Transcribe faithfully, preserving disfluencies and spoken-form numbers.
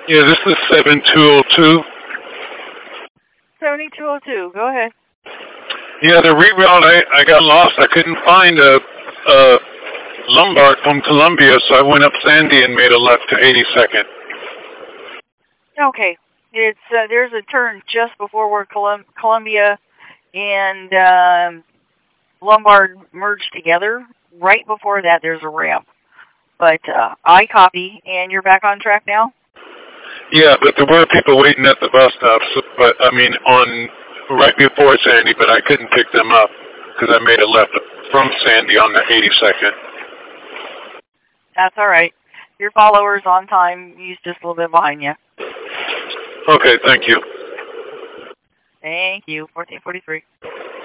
Yeah, this is seven two oh two. seventy-two oh two, go ahead. Yeah, the reroute, I, I got lost. I couldn't find a, a Lombard from Columbia, so I went up Sandy and made a left to eighty-second. Okay. It's uh, there's a turn just before where Colum- Columbia and um, Lombard merge together. Right before that, there's a ramp. But uh, I copy, and you're back on track now? Yeah, but there were people waiting at the bus stop, so, but I mean, on right before Sandy, but I couldn't pick them up because I made a left from Sandy on the eighty-second. That's all right. Your follower's on time. He's just a little bit behind you. Okay, thank you. Thank you. fourteen forty-three.